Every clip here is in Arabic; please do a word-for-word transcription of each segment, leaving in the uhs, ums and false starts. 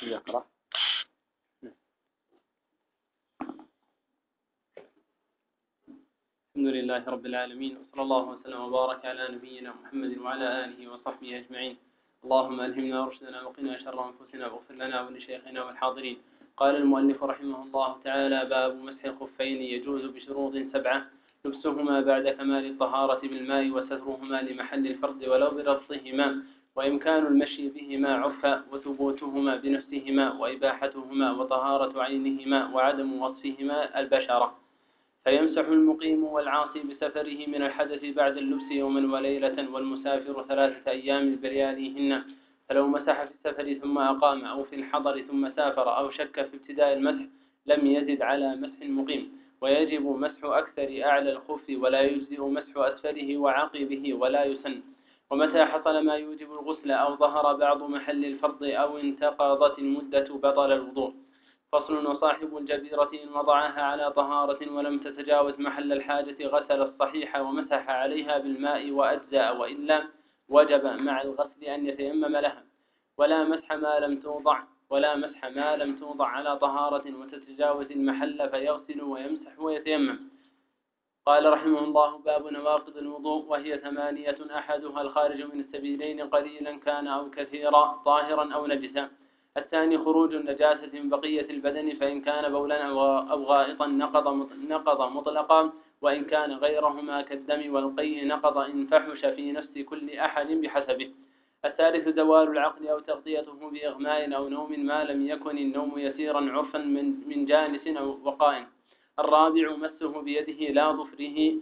يقرأ. الحمد لله رب العالمين، وصلى الله وسلم وبارك على نبينا محمد وعلى آله وصحبه أجمعين. اللهم ألهمنا رشدنا وقنا شر أنفسنا واغفر لنا ولشيخنا والحاضرين. قال المؤلف رحمه الله تعالى: باب مسح الخفين يجوز بشروط سبعة: لبسهما بعد كمال الطهارة بالماء، وسترهما لمحل الفرد ولو بربطهما، وإمكان المشي بهما عرفا، وثبوتهما بنفسهما، وإباحتهما، وطهارة عينهما، وعدم وصفهما البشرة. فيمسح المقيم والعاصي بسفره من الحدث بعد اللبس يوما وليلة، والمسافر ثلاثة أيام بلياليهن. فلو مسح في السفر ثم أقام، أو في الحضر ثم سافر، أو شك في ابتداء المسح، لم يزد على مسح المقيم. ويجب مسح أكثر أعلى الخف، ولا يجزئ مسح أسفله وعقبه، ولا يسن. ومتى حصل ما يوجب الغسل، أو ظهر بعض محل الفرض، أو انتقضت المدة، بطل الوضوء. فصل: وصاحب الجبيرة إن وضعها على طهارة ولم تتجاوز محل الحاجة غسل الصحيح ومسح عليها بالماء وأجزأ، وإلا وجب مع الغسل أن يتيمم لها. ولا مسح ما لم توضع ولا مسح ما لم توضع على طهارة وتتجاوز المحل، فيغسل ويمسح ويتيمم. قال رحمه الله: باب نواقض الوضوء، وهي ثمانية: أحدها الخارج من السبيلين قليلا كان أو كثيرا، طاهرا أو نجسا. الثاني خروج النجاسة من بقية البدن، فإن كان بولا أو غائطا نقض مطلقا، وإن كان غيرهما كالدم والقيء نقض إن فحش في نفس كل أحد بحسبه. الثالث زوال العقل أو تغطيته بإغماء أو نوم، ما لم يكن النوم يسيرا عرفا من جانس أو وقائم. الرابع مسه بيده لا ظفره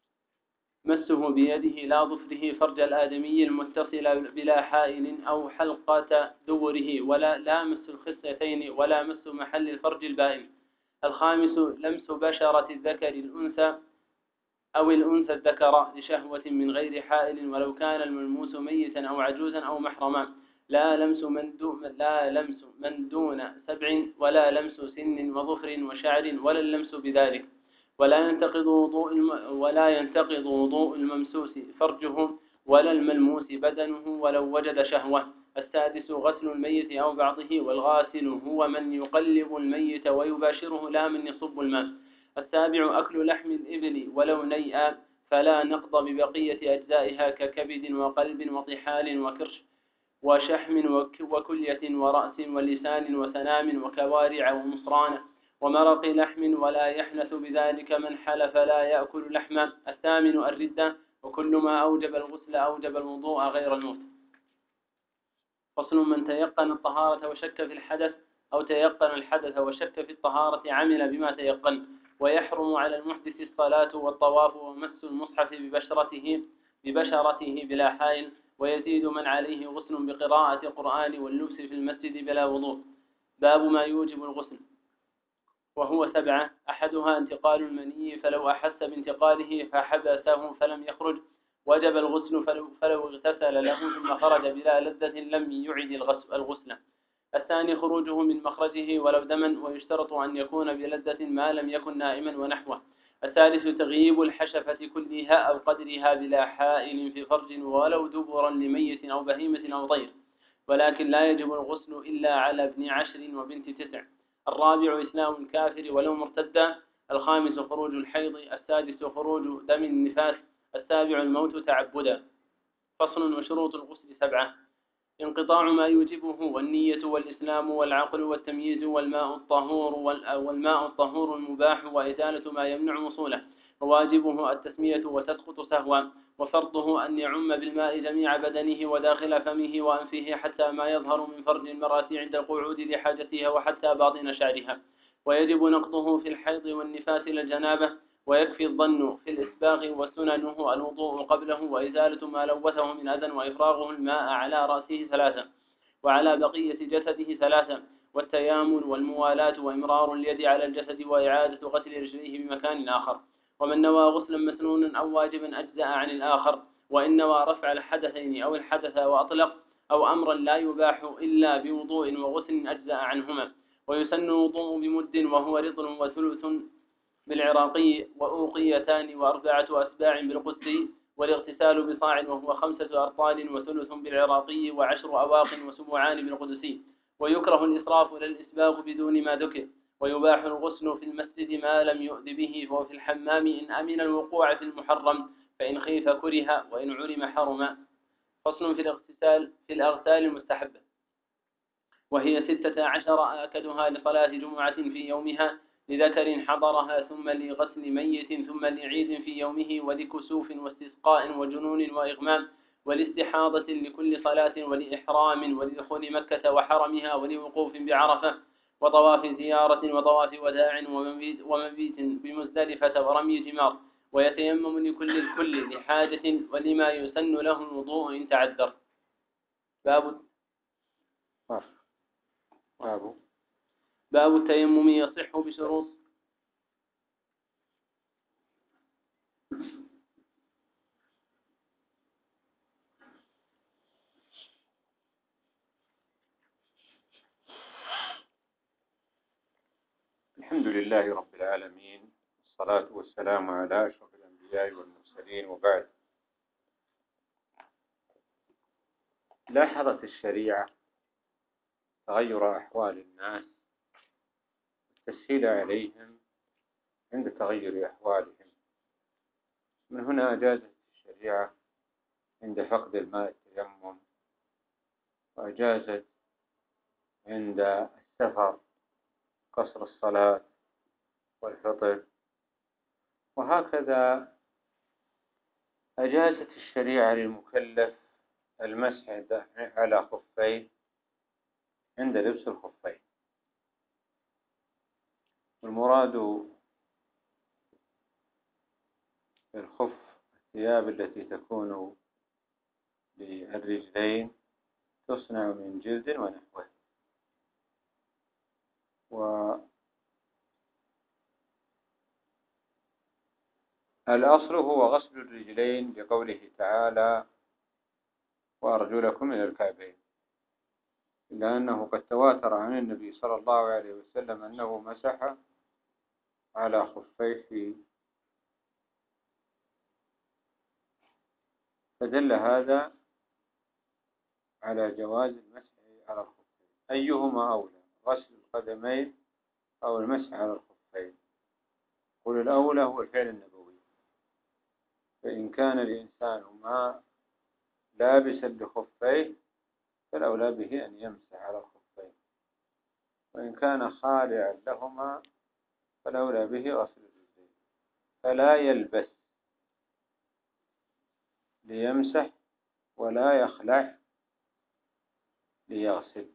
مسه بيده لا ظفره فرج الآدمي المتصل بلا حائل أو حلقة دبره، ولا لامس الخصيتين، ولا مس محل الفرج البائن. الخامس لمس بشرة الذكر الأنثى أو الأنثى الذكر لشهوة من غير حائل، ولو كان الملموس ميتا أو عجوزا أو محرما. لا لمس من دون لا لمس من دون سبع، ولا لمس سن وظفر وشعر، ولا اللمس بذلك. ولا ينتقض وضوء الم... ولا ينتقض وضوء الممسوس فرجه، ولا الملموس بدنه ولو وجد شهوة. السادس غسل الميت أو بعضه، والغاسل هو من يقلب الميت ويباشره، لا من يصب الماء. السابع أكل لحم الإبل ولو نيئا، فلا نقض ببقية أجزائها ككبد وقلب وطحال وكرش وشحم وكلية ورأس ولسان وسنام وكوارع ومصرانة ومرق لحم، ولا يحنث بذلك من حلف لا يأكل لحما. الثامن الردة، وكل ما أوجب الغسل أوجب الوضوء غير الموت. فصل: من تيقن الطهارة وشك في الحدث، أو تيقن الحدث وشك في الطهارة، عمل بما تيقن. ويحرم على المحدث الصلاة والطواف ومس المصحف ببشرته ببشرته بلا حائل. ويزيد من عليه غسل بقراءة قرآن واللبس في المسجد بلا وضوء. باب ما يوجب الغسل، وهو سبعة: أحدها انتقال المني، فلو أحس بانتقاله فحبسه فلم يخرج وجب الغسل، فلو, فلو اغتسل له ثم خرج بلا لذة لم يعد الغسل. الثاني خروجه من مخرجه ولو دما، ويشترط أن يكون بلذة ما لم يكن نائما ونحوه. الثالث تغييب الحشفة كلها أو قدرها بلا حائل في فرج، ولو دبرا لميت أو بهيمة أو طير، ولكن لا يجب الغسل إلا على ابن عشر وبنت تسع. الرابع إسلام الكافر ولو مرتدا. الخامس خروج الحيض. السادس خروج دم النفاس. السابع الموت تعبدا. فصل: وشروط الغسل سبعة: انقطاع ما يوجبه، والنية والإسلام والعقل والتمييز والماء الطهور والماء الطهور المباح، وإزالة ما يمنع وصوله. وواجبه التسمية وتسقط سهوا. وفرضه أن يعم بالماء جميع بدنه وداخل فمه وأنفه، حتى ما يظهر من فرج المرأة عند القعود لحاجتها، وحتى باطن شعرها. ويجب نقضه في الحيض والنفاس للجنابة. ويكفي الظن في الإسباغ، وسننه الوضوء قبله، وإزالة ما لوثه من أذى، وإفراغه الماء على رأسه ثلاثة، وعلى بقية جسده ثلاثة، والتيامن والموالاة، وإمرار اليد على الجسد، وإعادة غسل رجليه بمكان آخر. ومن نوى غسلا مسنونا أو واجبا أجزأ عن الآخر. وإن نوى رفع الحدثين أو الحدث وأطلق، أو أمرا لا يباح إلا بوضوء وغسل، أجزأ عنهما. ويسن الوضوء بمد، وهو رطل وثلث بالعراقي، وأوقيتان وأربعة أسباع بالقدسي. والاغتسال بصاع، وهو خمسة أرطال وثلث بالعراقي، وعشر أواق وسبعان بالقدسي. ويكره الإسراف ولا الإسباغ بدون ما ذكر. ويباح الغسل في المسجد ما لم يؤذ به، وفي الحمام إن أمن الوقوع في المحرم، فإن خيف كره، وإن علم حرم. فصل في الاغتسال في الأغسال المستحبة، وهي ستة عشر آكدها لصلاة جمعة في يومها، لذكر حضرها ثم لغسل ميت ثم لعيد في يومه، ولكسوف واستسقاء وجنون وإغمام، ولاستحاضة لكل صلاة، ولإحرام، ولدخول مكة وحرمها، ولوقوف بعرفة، وطواف زيارة، وطواف وداع، ومبيت بمزدلفة، ورمي جمار. ويتيمم لكل الكل لحاجة ولما يسن له الوضوء إن تعذر. باب باب باب التيمم يصح بشروط. الحمد لله رب العالمين، والصلاة والسلام على أشرف الأنبياء والمرسلين، وبعد. لاحظت الشريعة تغير أحوال الناس والتسهيل عليهم عند تغير أحوالهم. من هنا أجازت الشريعة عند فقد الماء التيمم، وأجازت عند السفر قصر الصلاة والفطر، وهكذا أجازت الشريعة للمكلف المسح على خفيه عند لبس الخفين. والمراد بالخف الثياب التي تكون للرجلين، تصنع من جلد ونحوه. والأصل هو غسل الرجلين لقوله تعالى: وأرجلكم إلى الكعبين، إلا أنه قد تواتر عن النبي صلى الله عليه وسلم أنه مسح على خفيه، فدل هذا على جواز المسح على الخفين. أيهما أولى، غسل القدمين أو المسح على الخفين؟ قل الأولى هو الفعل النبوي، فإن كان الإنسان ما لابسا لخفيه فالأولى به أن يمسح على الخفين، وإن كان خالعا لهما فالأولى به غسل الرجلين. فلا يلبس ليمسح ولا يخلع ليغسل.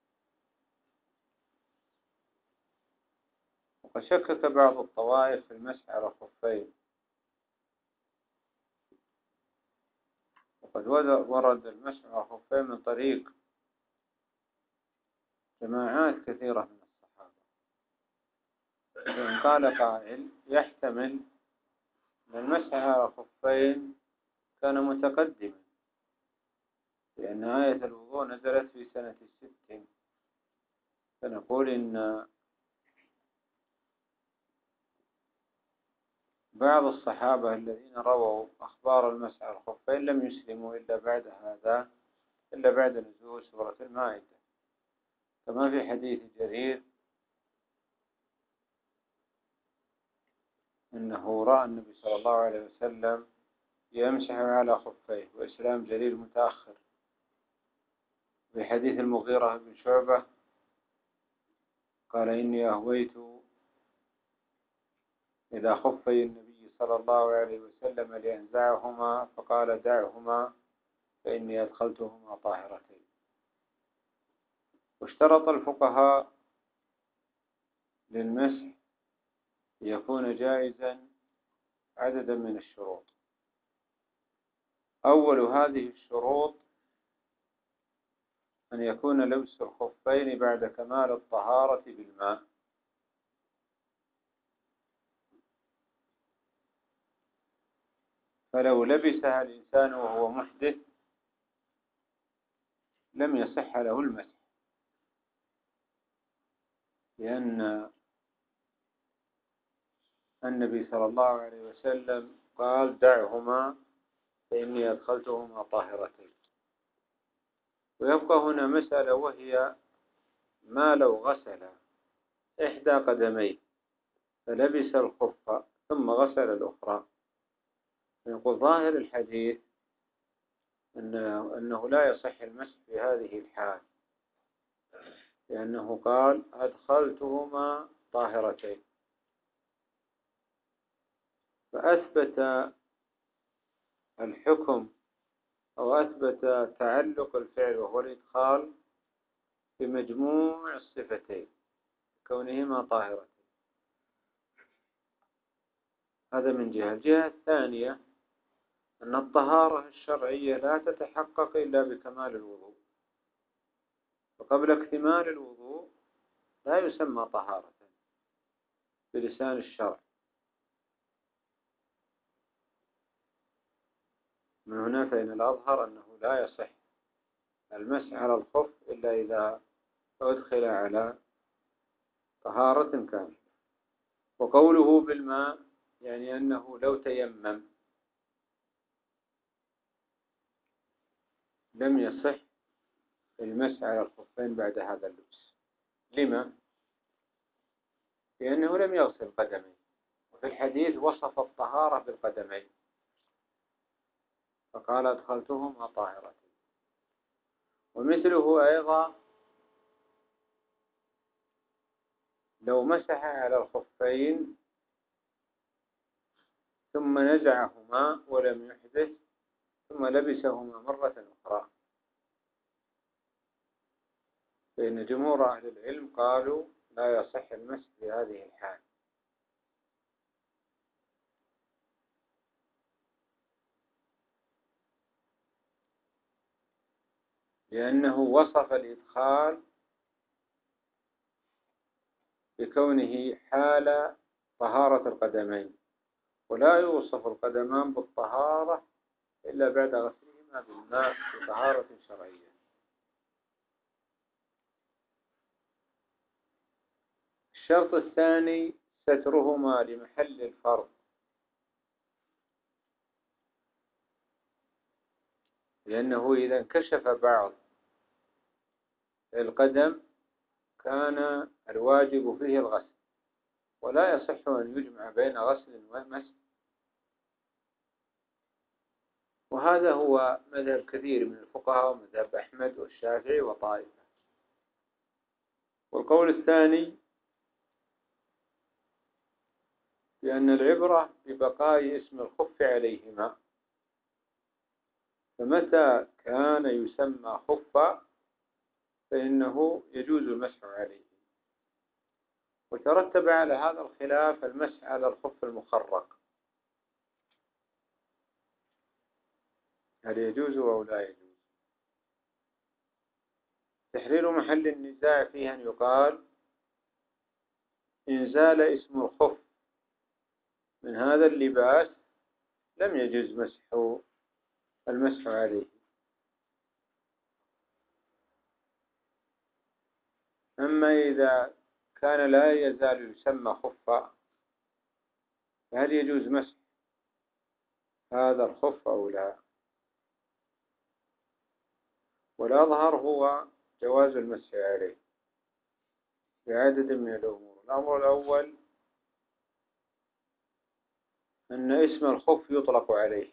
وقد شكك بعض الطوائف في المسح على الخفين، وقد ورد المسح على الخفين من طريق جماعات كثيرة من الصحابة. وإن قال قائل يحتمل أن المسح على الخفين كان متقدما، لأن آية الوضوء نزلت في سنة الست، فنقول إن بعض الصحابة الذين رووا أخبار المسح على الخفين لم يسلموا إلا بعد هذا، إلا بعد نزول سورة المائدة، كما في حديث جرير أنه رأى النبي صلى الله عليه وسلم يمسح على خفيه، وإسلام جرير متأخر. في حديث المغيرة بن شعبة قال: إني أهويت إلى خفي النبي صلى الله عليه وسلم لينزعهما، فقال: دعهما فإني أدخلتهما طاهرتين. واشترط الفقهاء للمسح ليكون جائزا عددا من الشروط. أول هذه الشروط أن يكون لبس الخفين بعد كمال الطهارة بالماء، فلو لبسها الإنسان وهو محدث لم يصح له المسح، لأن النبي صلى الله عليه وسلم قال: دعهما فإني أدخلتهما طاهرتين. ويبقى هنا مسألة، وهي ما لو غسل إحدى قدميه فلبس الخف ثم غسل الأخرى. يقول ظاهر الحديث أنه, أنه لا يصح المسح في هذه الحال، لأنه قال أدخلتهما طاهرتين، فأثبت الحكم أو أثبت تعلق الفعل وهو الإدخال بمجموع الصفتين كونهما طاهرتين. هذا من جهة. الجهة الثانية أن الطهارة الشرعية لا تتحقق إلا بكمال الوضوء، وقبل اكتمال الوضوء لا يسمى طهارة بلسان الشرع. من هنا فإن الأظهر أنه لا يصح المسح على الخف إلا إذا أدخل على طهارة كاملة. وقوله بالماء يعني أنه لو تيمم لم يصح المسح على الخفين بعد هذا اللبس. لما؟ لأنه لم يغسل قدميه، وفي الحديث وصف الطهارة بالقدمين فقال أدخلتهما طاهرتين. ومثله أيضا لو مسح على الخفين ثم نزعهما ولم يحدث ثم لبسهما مرة أخرى، فإن جمهور أهل العلم قالوا لا يصح المسح في هذه الحال. لأنه وصف الإدخال بكونه حال طهارة القدمين، ولا يوصف القدمان بالطهارة إلا بعد غسلهما بالماء بطهارة شرعية. الشرط الثاني سترهما لمحل الفرض، لأنه إذا انكشف بعض القدم كان الواجب فيه الغسل، ولا يصح أن يجمع بين غسل ومسح. وهذا هو مذهب كثير من الفقهاء ومذهب أحمد والشافعي وطائفة. والقول الثاني بأن العبرة ببقاء اسم الخف عليهما، فمتى كان يسمى خفا فإنه يجوز المسح عليه. وترتب على هذا الخلاف المسح على الخف المخرق، هل يجوز أو لا يجوز؟ تحرير محل النزاع فيه أن يقال إن زال اسم الخف من هذا اللباس لم يجوز مسح المسح عليه. أما إذا كان لا يزال يسمى خفا فهل يجوز مسح هذا الخف أو لا؟ والأظهر هو جواز المسح عليه بعدد من الأمور. الأمر الأول أن اسم الخف يطلق عليه،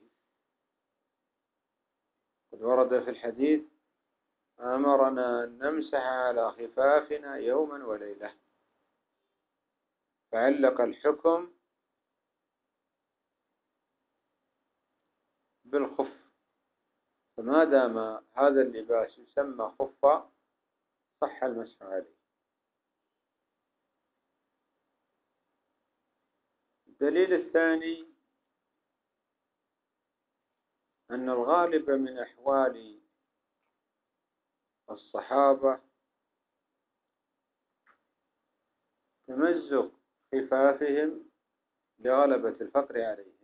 قد ورد في الحديث أمرنا أن نمسح على خفافنا يوما وليلة، فعلق الحكم بالخف، فما دام هذا اللباس يسمى خفا صح المسح عليه. الدليل الثاني أن الغالب من أحوال الصحابة تمزق خفافهم لغلبة الفقر عليهم،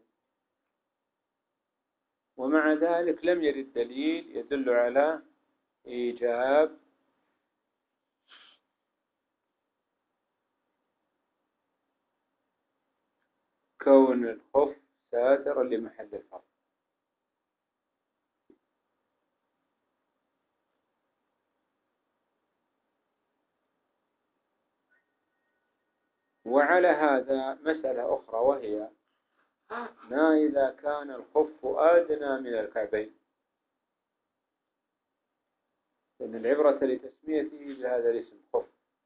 ومع ذلك لم يرد دليل يدل على إيجاب كون الخف ساترا لمحل الفرض. وعلى هذا مسألة أخرى، وهي ما إذا كان الخف أدنى من الكعبين، لأن العبرة لتسميته بهذا الاسم خف.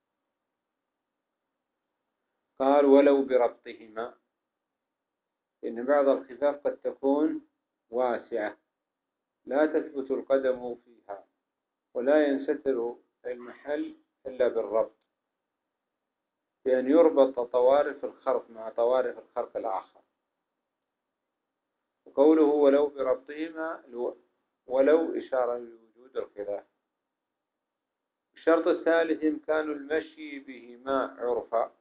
قال ولو بربطهما، إن بعض الخفاف قد تكون واسعة لا تثبت القدم فيها ولا ينستر المحل إلا بالربط، بأن يربط طوارف الخرق مع طوارف الخرق الآخر. وقوله ولو بربطهما ولو إشارة لوجود الخلاف. الشرط الثالث إمكان المشي بهما عرفا،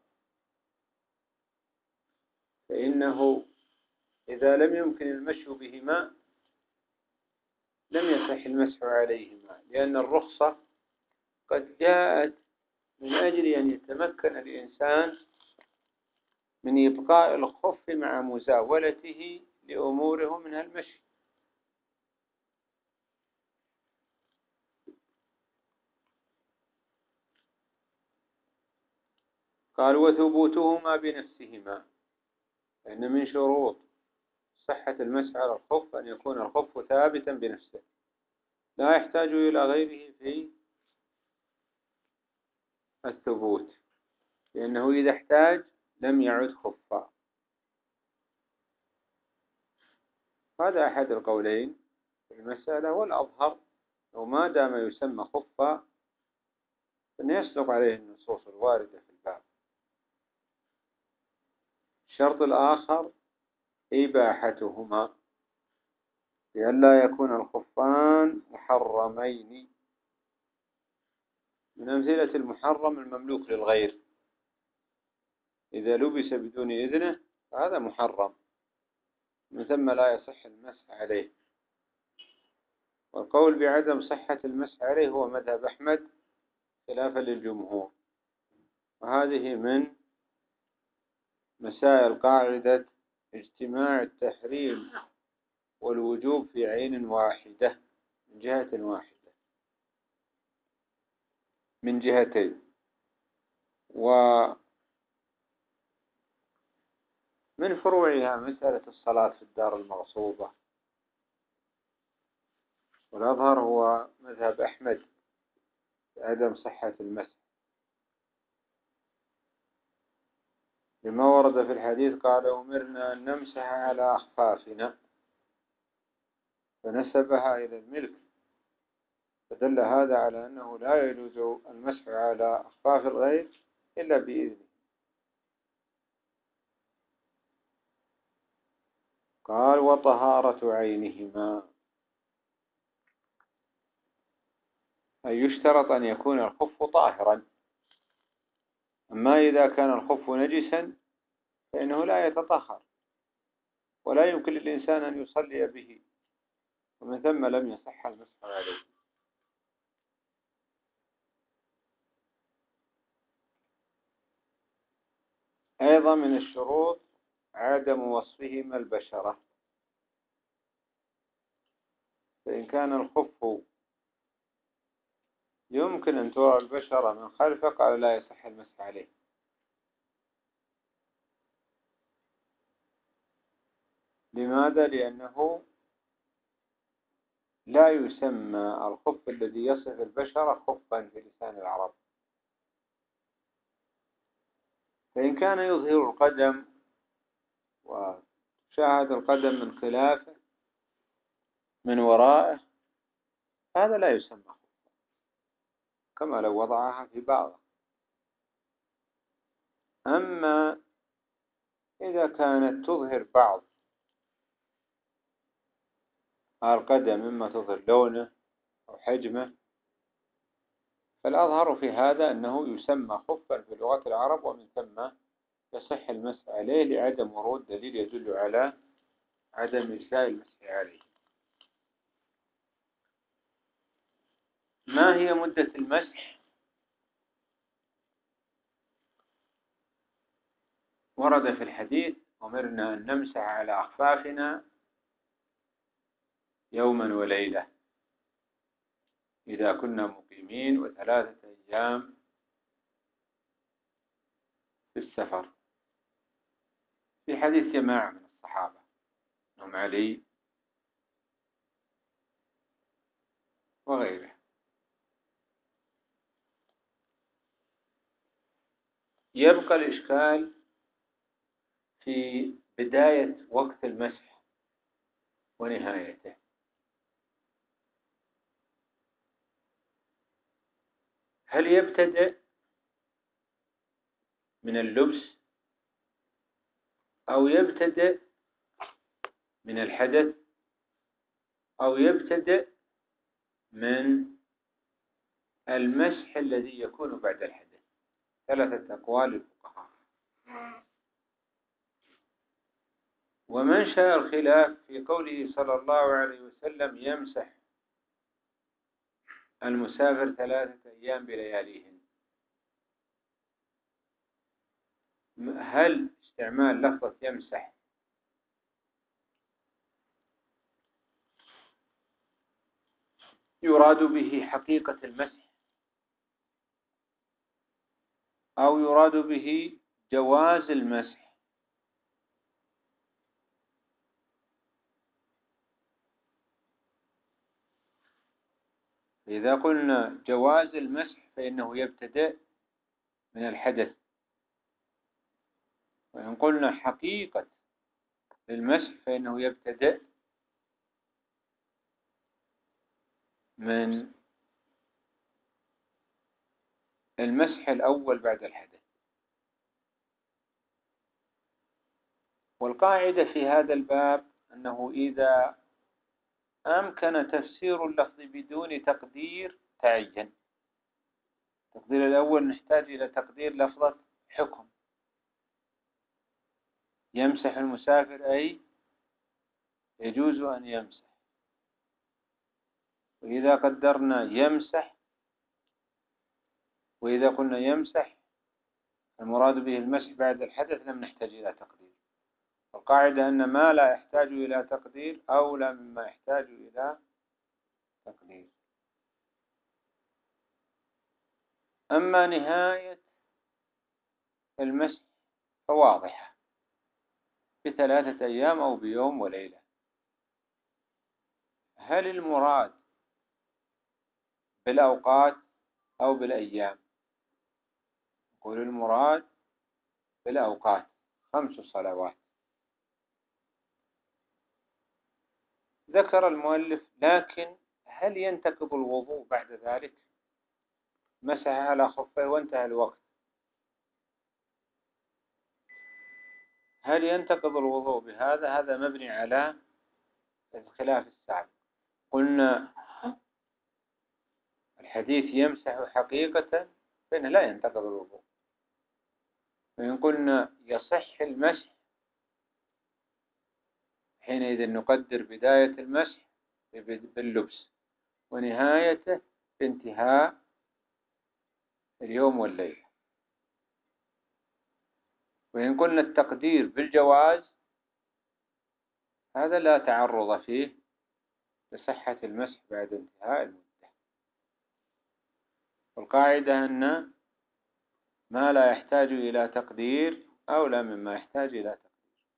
فإنه إذا لم يمكن المشي بهما لم يصح المسح عليهما، لأن الرخصة قد جاءت من أجل أن يتمكن الإنسان من إبقاء الخف مع مزاولته لأموره منها المشي. قال وثبوتهما بنفسهما، لأن من شروط صحة المسح على الخف أن يكون الخف ثابتا بنفسه لا يحتاج إلى غيره في الثبوت، لأنه إذا احتاج لم يعد خفا. هذا أحد القولين في المسألة، والأظهر لو ما دام يسمى خفا أن يصدق عليه النصوص الواردة في الباب. الشرط الآخر إباحتهما، لئلا يكون الخفان محرمين. من أمثلة المحرم المملوك للغير، إذا لبس بدون إذنه فهذا محرم، من ثم لا يصح المسح عليه. والقول بعدم صحة المسح عليه هو مذهب أحمد خلافا للجمهور، وهذه من مسائل قاعدة اجتماع التحريم والوجوب في عين واحدة من جهة واحدة من جهتين. ومن فروعها مسألة الصلاة في الدار المغصوبة، والأظهر هو مذهب أحمد بعدم صحة المسح، لما ورد في الحديث قال أمرنا أن نمسح على أخفافنا، فنسبها إلى الملك، فدل هذا على أنه لا يجوز المسح على أخفاف الغير إلا بإذنه. قال وطهارة عينهما، أي يشترط أن يكون الخف طاهرا. أما إذا كان الخف نجسا فإنه لا يتطهر ولا يمكن للإنسان أن يصلي به، ومن ثم لم يصح المسح عليه. أيضا من الشروط عدم وصفهما البشرة، فإن كان الخف يمكن أن ترى البشرة من خلفه قال لا يصح المسح عليه. لماذا؟ لأنه لا يسمى الخف الذي يصف البشرة خفا في لسان العرب. فإن كان يظهر القدم وشاهد القدم من خلافه من ورائه هذا لا يسمى خفا، كما لو وضعها في بعضه. أما إذا كانت تظهر بعض القدم مما تظهر لونه أو حجمه، فالأظهر في هذا أنه يسمى خفا في لغة العرب، ومن ثم يصح المسح عليه لعدم ورود دليل يدل على عدم إجزاء المسح عليه. ما هي مدة المسح؟ ورد في الحديث أمرنا أن نمسح على أخفافنا يوما وليلة إذا كنا مقيمين، وثلاثة أيام في السفر، في حديث جماعة من الصحابة منهم علي وغيره. يبقى الإشكال في بداية وقت المسح ونهايته. هل يبتدئ من اللبس أو يبتدئ من الحدث أو يبتدئ من المسح الذي يكون بعد الحدث؟ ثلاثة أقوال للفقهاء. ومنشأ الخلاف في قوله صلى الله عليه وسلم يمسح المسافر ثلاثة أيام بلياليهن. هل استعمال لفظة يمسح يراد به حقيقة المسح أو يراد به جواز المسح؟ إذا قلنا جواز المسح فإنه يبتدئ من الحدث، وإن قلنا حقيقة المسح فإنه يبتدئ من المسح الأول بعد الحدث. والقاعدة في هذا الباب أنه إذا أمكن تفسير اللفظ بدون تقدير تعين. التقدير الأول نحتاج إلى تقدير لفظة حكم، يمسح المسافر أي يجوز أن يمسح. وإذا قدرنا يمسح، وإذا قلنا يمسح المراد به المسح بعد الحدث لم نحتاج إلى تقدير. القاعدة أن ما لا يحتاج إلى تقدير أولى مما يحتاج إلى تقدير. أما نهاية المسح فواضحة، بثلاثة أيام أو بيوم وليلة. هل المراد بالأوقات أو بالأيام؟ نقول المراد بالأوقات، خمس صلوات. ذكر المؤلف لكن هل ينتقض الوضوء بعد ذلك؟ مسح على خفيه وانتهى الوقت، هل ينتقض الوضوء بهذا؟ هذا مبني على الخلاف السابق. قلنا الحديث يمسح حقيقة فإنه لا ينتقض الوضوء. وإن قلنا يصح المسح حينئذ نقدر بداية المسح باللبس ونهايته بانتهاء اليوم والليلة. وإن قلنا التقدير بالجواز هذا لا تعرض فيه لصحة المسح بعد انتهاء المدة. والقاعدة أن ما لا يحتاج إلى تقدير أولى مما يحتاج إلى تقدير.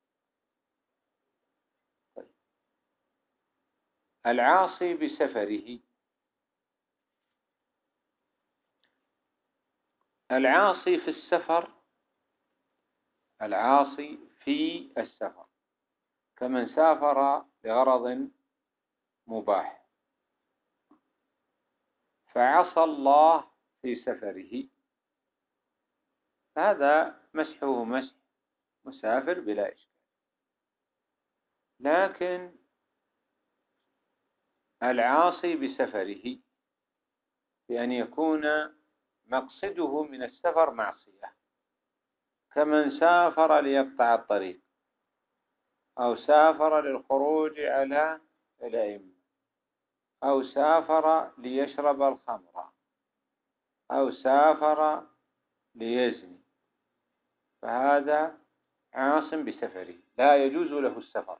طيب. العاصي بسفره. العاصي في السفر، العاصي في السفر كمن سافر لغرض مباح فعصى الله في سفره، هذا مسحه مسح مسافر بلا إشكال. لكن العاصي بسفره بأن يكون مقصده من السفر معصية، كمن سافر ليقطع الطريق أو سافر للخروج على الأئمة أو سافر ليشرب الخمر أو سافر ليزني، فهذا عاص بسفره لا يجوز له السفر.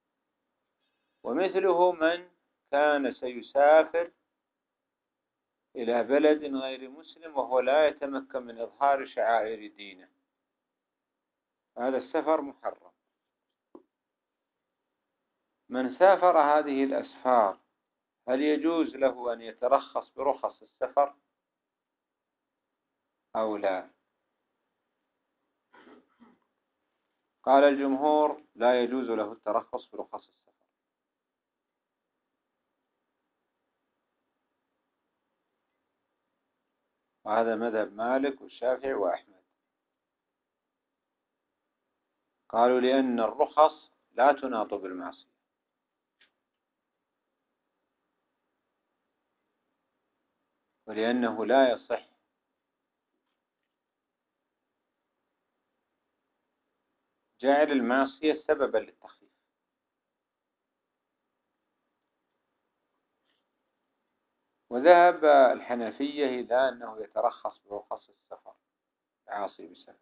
ومثله من كان سيسافر إلى بلد غير مسلم وهو لا يتمكن من إظهار شعائر دينه، هذا السفر محرم. من سافر هذه الأسفار هل يجوز له أن يترخص برخص السفر أو لا؟ قال الجمهور لا يجوز له الترخص برخص السفر، وهذا مذهب مالك والشافعي وأحمد. قالوا لأن الرخص لا تناط بالمعصية، ولأنه لا يصح جعل المعصية سببا للتخفيف. وذهب الحنفية إلى أنه يترخص برخص السفر عاصي بسفر،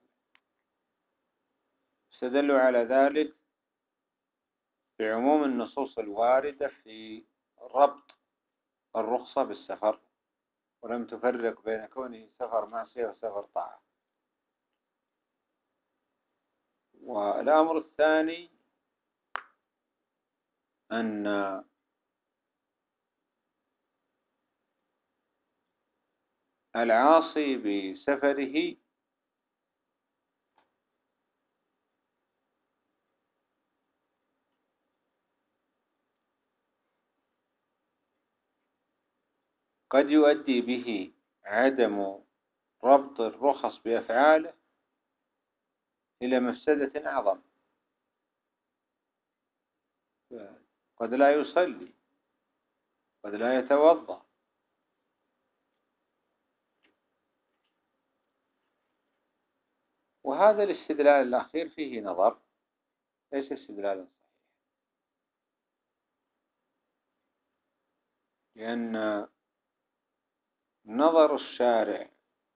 استدلوا على ذلك بعموم النصوص الواردة في ربط الرخصة بالسفر، ولم تفرق بين كونه سفر معصية وسفر طاعة. والأمر الثاني أن العاصي بسفره قد يؤدي به عدم ربط الرخص بأفعاله إلى مفسدة أعظم، قد لا يصلي، قد لا يتوضأ، وهذا الاستدلال الأخير فيه نظر، ليس استدلالا صحيح، لأن نظر الشارع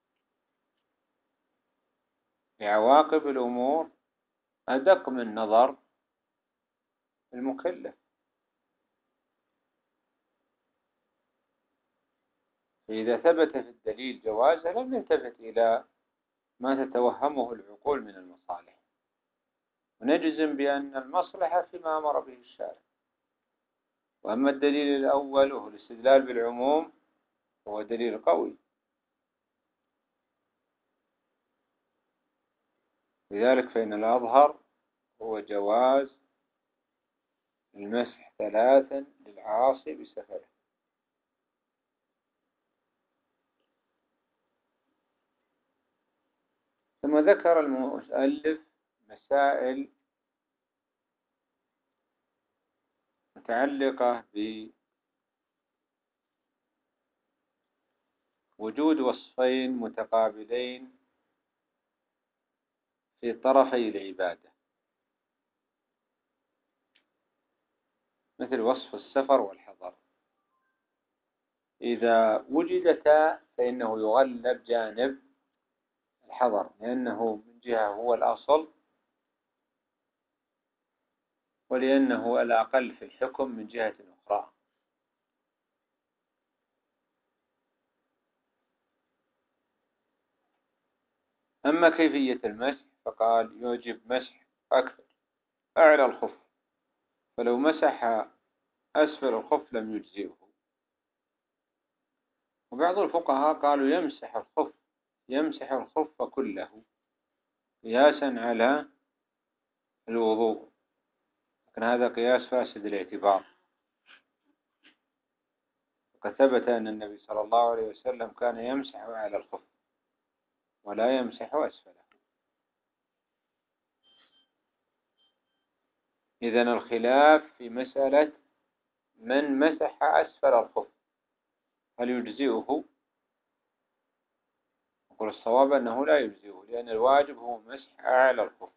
لعواقب الأمور أدق من نظر المكلف. فإذا ثبت في الدليل جوازه لم يلتفت إلى ما تتوهمه العقول من المصالح، ونجزم بأن المصلحة فيما أمر به الشارع. وأما الدليل الأول وهو الاستدلال بالعموم هو دليل قوي، لذلك فإن الأظهر هو جواز المسح ثلاثا للعاصي بسفره. ثم ذكر المؤلف مسائل متعلقة بوجود وصفين متقابلين في طرفي العبادة، مثل وصف السفر والحضر. إذا وجدتا فإنه يغلب جانب الحضر، لأنه من جهة هو الأصل، ولأنه الأقل في الحكم من جهة أخرى. أما كيفية المسح فقال يوجب مسح أكثر أعلى الخف، فلو مسح أسفل الخف لم يجزئه. وبعض الفقهاء قالوا يمسح الخف يمسح الخف كله قياسا على الوضوء، لكن هذا قياس فاسد الاعتبار، وقد ثبت أن النبي صلى الله عليه وسلم كان يمسح على الخف ولا يمسح أسفله. إذن الخلاف في مسألة من مسح أسفل الخف هل يجزئه؟ نقول الصواب أنه لا يجزئه، لأن الواجب هو مسح أعلى الخف.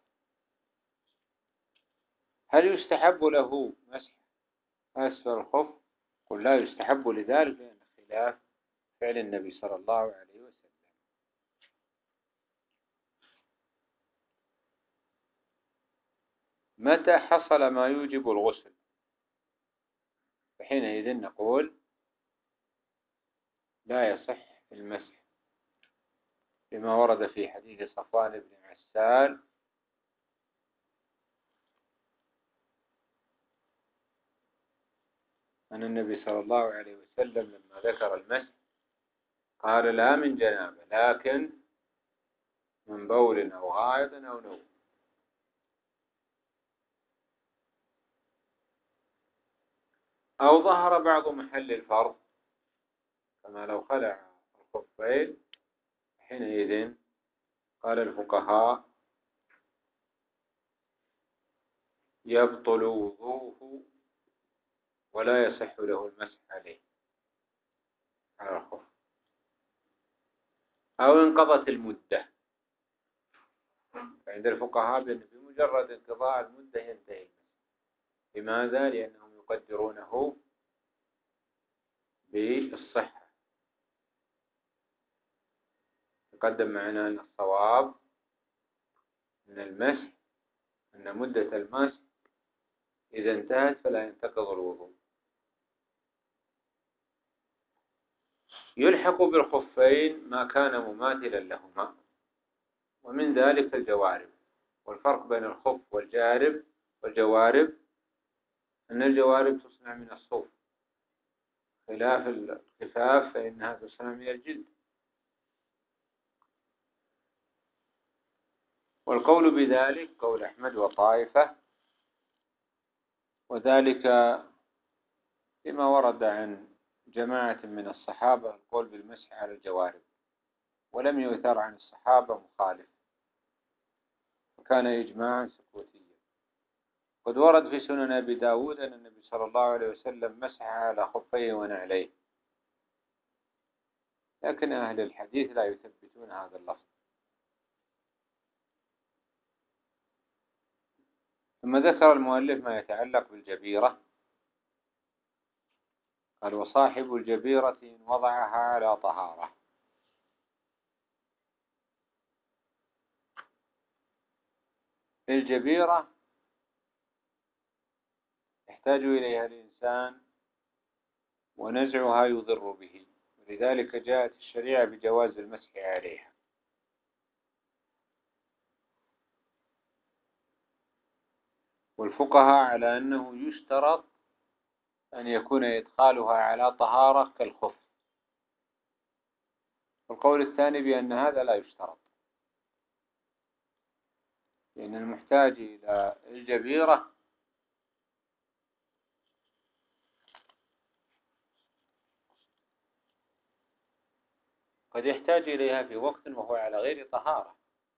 هل يستحب له مسح أسفل الخف؟ قل لا يستحب لذلك، لأن خلاف فعل النبي صلى الله عليه وسلم. متى حصل ما يوجب الغسل؟ فحينئذ نقول لا يصح المسح لما ورد في حديث صفوان بن عسال أن النبي صلى الله عليه وسلم لما ذكر المسح قال لا من جنابة لكن من بول أو غائط أو نوم. أو ظهر بعض محل الفرض كما لو خلع الخفين، حينئذ قال الفقهاء يبطل وضوءه ولا يصح له المسح عليه على الخف. أو انقضت المدة، فعند الفقهاء بأن بمجرد انقضاء المدة ينتهي المسح. لماذا؟ لأنهم يقدرونه بالصحة. تقدم معنا أن الصواب أن المسح أن مدة المسح إذا انتهت فلا ينتقض الوضوء. يلحق بالخفين ما كان مماثلا لهما، ومن ذلك الجوارب. والفرق بين الخف والجارب والجوارب أن الجوارب تصنع من الصوف خلاف الخفاف فإنها تصنع من الجلد. والقول بذلك قول أحمد وطائفة، وذلك لما ورد عن جماعة من الصحابة القول بالمسح على الجوارب، ولم يؤثر عن الصحابة مخالف، وكان إجماعا سكوتيا. قد ورد في سنن أبي داود أن النبي صلى الله عليه وسلم مسح على خفيه ونعليه، لكن أهل الحديث لا يثبتون هذا اللفظ. ثم ذكر المؤلف ما يتعلق بالجبيرة، قال وصاحب الجبيرة إن وضعها على طهارة. الجبيرة يحتاج إليها الإنسان ونزعها يضر به، ولذلك جاءت الشريعة بجواز المسح عليها. والفقهاء على أنه يشترط أن يكون إدخالها على طهارة كالخف. والقول الثاني بأن هذا لا يشترط، لأن المحتاج إلى الجبيرة قد يحتاج إليها في وقت وهو على غير طهارة.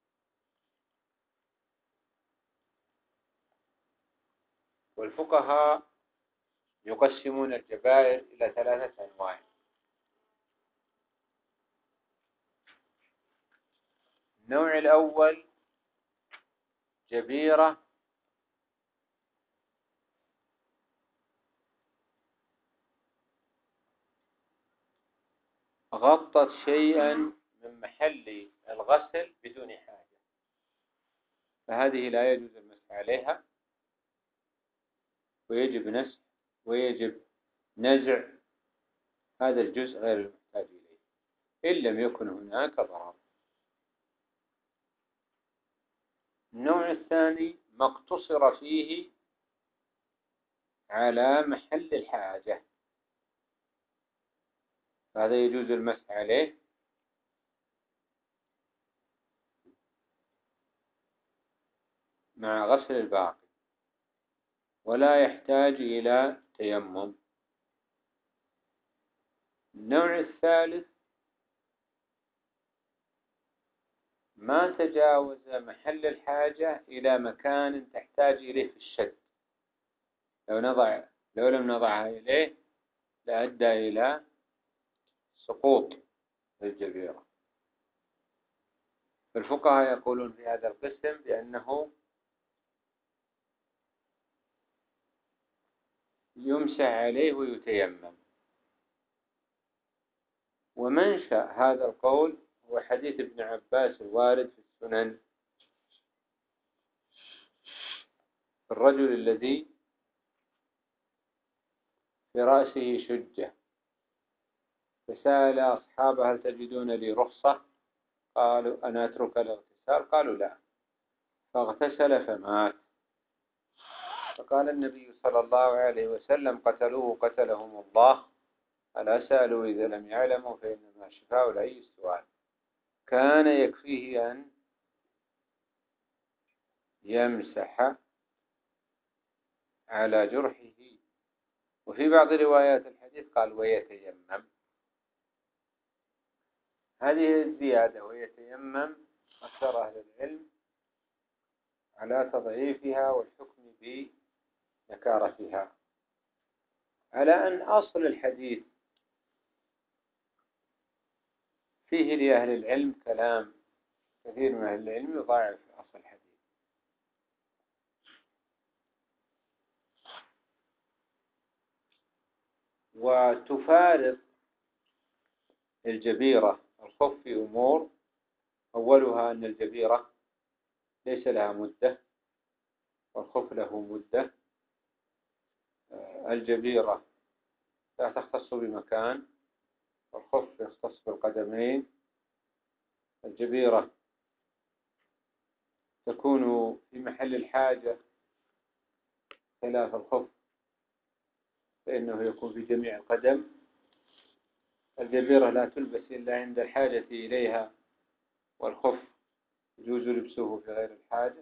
والفقهاء يقسمون الجبائر إلى ثلاثة أنواع. النوع الأول جبيرة غطت شيئا من محل الغسل بدون حاجة، فهذه لا يجوز المسح عليها، ويجب نسح ويجب نزع هذا الجزء غير المحتاج إليه إن لم يكن هناك ضرر. النوع الثاني ما اقتصر فيه على محل الحاجة، فهذا يجوز المسح عليه مع غسل الباقي ولا يحتاج إلى تيمم. النوع الثالث ما تجاوز محل الحاجة إلى مكان تحتاج إليه في الشد، لو نضع لو لم نضعها إليه لأدى إلى سقوط الجبيرة. الفقهاء يقولون في هذا القسم بأنه يمسح عليه ويتيمم. ومنشأ هذا القول هو حديث ابن عباس الوارد في السنن، الرجل الذي في رأسه شجة فسأل أصحابه هل تجدون لي رخصة؟ قالوا أنا أترك الاغتسال؟ قالوا لا، فاغتسل فمات. فقال النبي صلى الله عليه وسلم قتلوه قتلهم الله، ألا سألوا إذا لم يعلموا فإنما شفاء لأي سؤال. كان يكفيه أن يمسح على جرحه. وفي بعض روايات الحديث قال ويتيمم. هذه الزيادة ويتيمم أكثر أهل العلم على تضعيفها والحكم بنكارتها، على أن أصل الحديث فيه لأهل العلم كلام، كثير من أهل العلم يضاعف أصل الحديث. وتفارق الجبيرة الخف في أمور، أولها أن الجبيرة ليس لها مدة والخف له مدة. الجبيرة لا تختص بمكان والخف يختص بالقدمين. الجبيرة تكون في محل الحاجة خلاف الخف فإنه يكون في جميع القدم. الجبيرة لا تلبس إلا عند الحاجة إليها، والخف يجوز لبسه في غير الحاجة.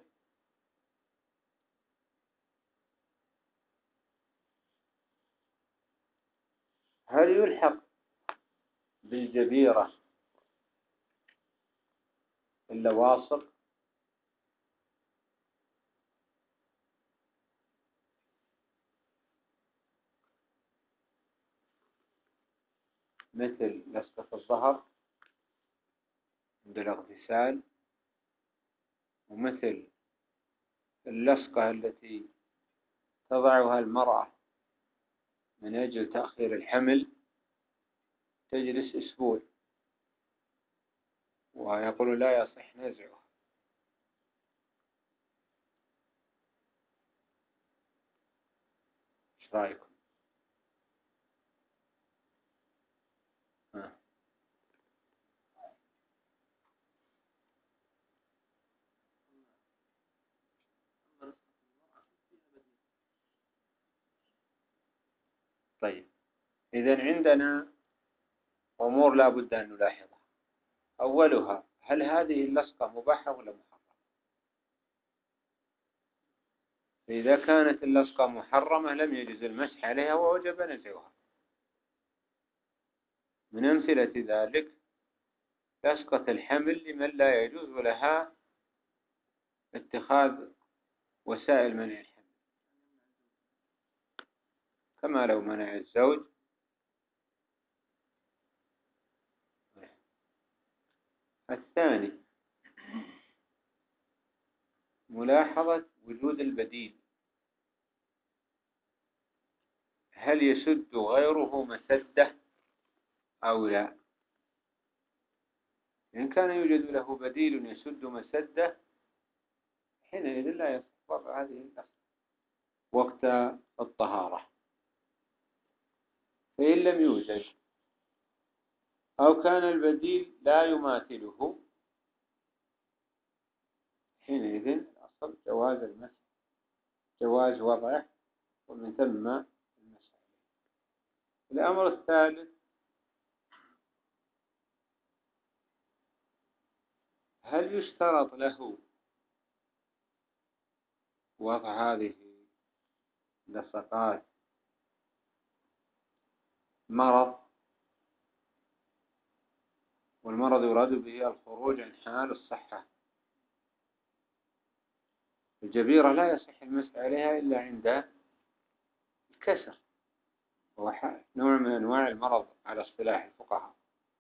هل يلحق بالجبيرة اللواصق؟ مثل لصقة الظهر عند الاغتسال، ومثل اللصقة التي تضعها المرأة من أجل تأخير الحمل، تجلس أسبوع ويقول لا يصح نزعها. ايش رأيكم؟ ها. طيب، إذن عندنا أمور لا بد أن نلاحظها. أولها، هل هذه اللصقة مباحة ولا محرمة؟ إذا كانت اللصقة محرمة لم يجوز المسح عليها ووجب نزعها. من أمثلة ذلك لصقة الحمل لمن لا يجوز لها اتخاذ وسائل منع الحمل، كما لو منع الزوج. الثاني ملاحظة وجود البديل، هل يسد غيره مسدة أو لا؟ إن كان يوجد له بديل يسد مسدة حينئذ لا يصح وضع هذه اللصقة وقت الطهارة. فإن لم يوجد أو كان البديل لا يماثله حينئذ الأصل جواز المسح، جواز وضعه ومن ثم المسح. الأمر الثالث، هل يشترط له وضع هذه اللصقات مرض؟ والمرض يراد به الخروج عن حال الصحة. الجبيرة لا يصح المسح عليها إلا عند الكسر، هو نوع من أنواع المرض على اصطلاح الفقهاء.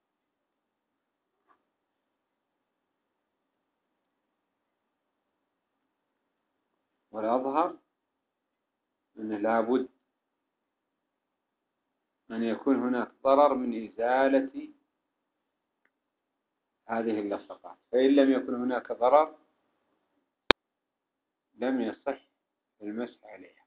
والأظهر أنه لابد أن يكون هناك ضرر من إزالة هذه اللصقات، فإن لم يكن هناك ضرر لم يصح المسح عليها.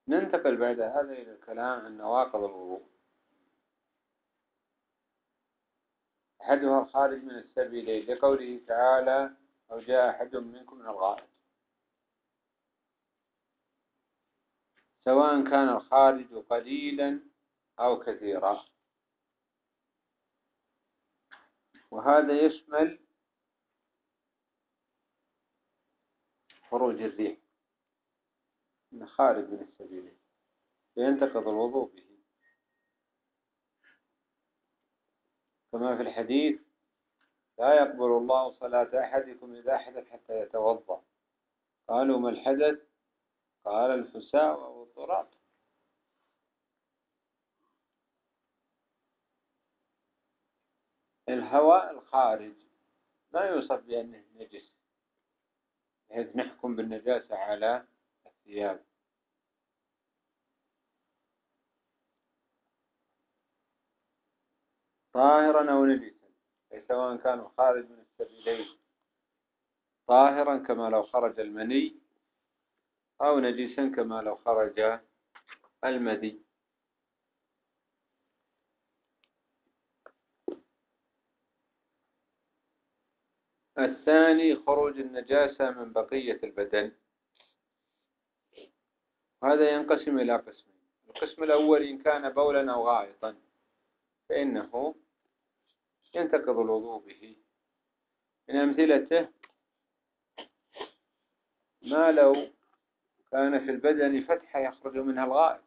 ننتقل بعد هذا إلى الكلام عن نواقض الوضوء. أحدها الخارج من السبيلين لقوله تعالى: أو جاء أحد منكم من الغائط، سواء كان الخارج قليلا أو كثيرا. وهذا يشمل خروج الريح من خارج من السبيلين فينتقض الوضوء به، كما في الحديث: لا يقبل الله صلاة أحدكم إذا حدث حتى يتوضأ. قالوا: ما الحدث؟ قال: الفساء أو التراب. الهواء الخارج ما يوصف بأنه نجس بحيث نحكم بالنجاسة على الثياب. طاهرا أو نجسا، أي سواء كان الخارج من السبيلين طاهرا كما لو خرج المني، أو نجسا كما لو خرج المدي. الثاني خروج النجاسة من بقية البدن، وهذا ينقسم إلى قسمين. القسم الأول: إن كان بولا أو غائطا فإنه ينتقض الوضوء به. من أمثلته: ما لو كان في البدن فتحة يخرج منها الغائط،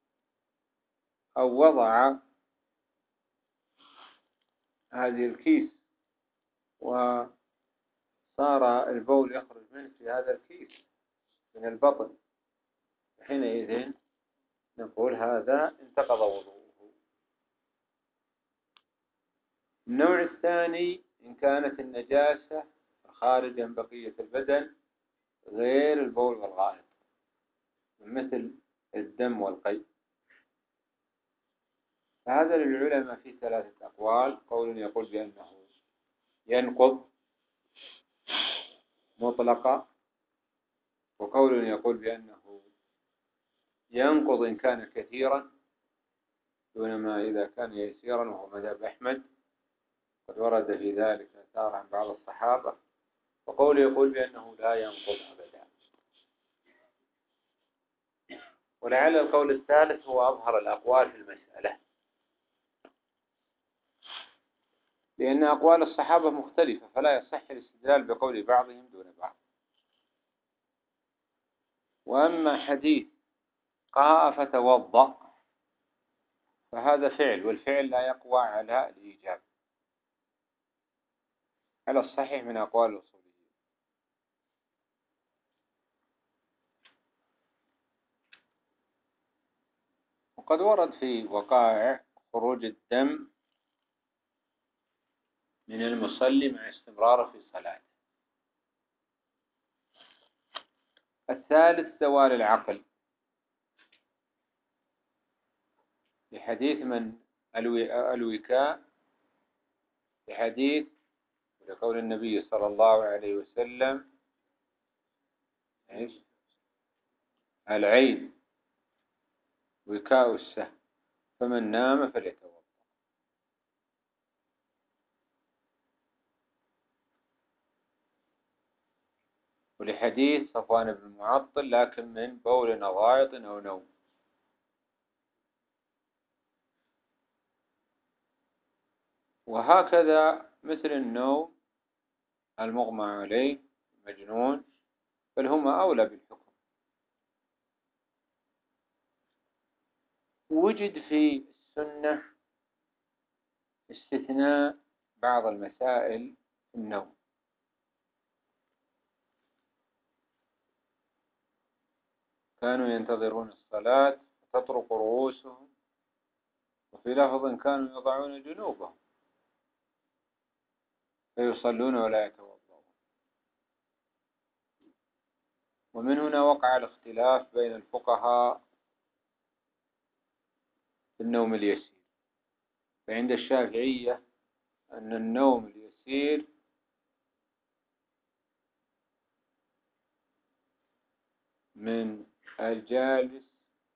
أو وضع هذه الكيس وصار البول يخرج منه في هذا الكيس من البطن، حينئذ نقول هذا انتقض وضوءه. النوع الثاني: إن كانت النجاسة خارجا بقية البدن غير البول والغائط، مثل الدم والقيء. فهذا للعلماء في ثلاثة أقوال: قول يقول بأنه ينقض مطلقا، وقول يقول بأنه ينقض إن كان كثيرا دون ما إذا كان يسيرا، وهو مذهب أحمد، قد ورد في ذلك آثار عن بعض الصحابة. وقول يقول بأنه لا ينقض أبدا. ولعل القول الثالث هو أظهر الأقوال في المسألة، لأن أقوال الصحابة مختلفة، فلا يصح الاستدلال بقول بعضهم دون بعض. وأما حديث قاء فتوضأ فهذا فعل، والفعل لا يقوى على الإيجاب على الصحيح من أقوال الأصوليين. وقد ورد في وقائع خروج الدم من المصلي مع استمراره في صلاته. الثالث زوال العقل، لحديث من الوكاء، لحديث لقول النبي صلى الله عليه وسلم: إيش؟ العين وكاء السهم، فمن نام فليتوضأ. ولحديث صفوان بن المعطل: لكن من بول أو غائط أو نوم. وهكذا مثل النوم المغمى عليه مجنون، بل هما أولى بالحكم. وجد في السنة استثناء بعض المسائل في النوم. كانوا ينتظرون الصلاة فتطرق رؤوسهم، وفي لفظ كانوا يضعون جنوبهم فيصلون ولا يتوضؤون. ومن هنا وقع الاختلاف بين الفقهاء في النوم اليسير. فعند الشافعية أن النوم اليسير من الجالس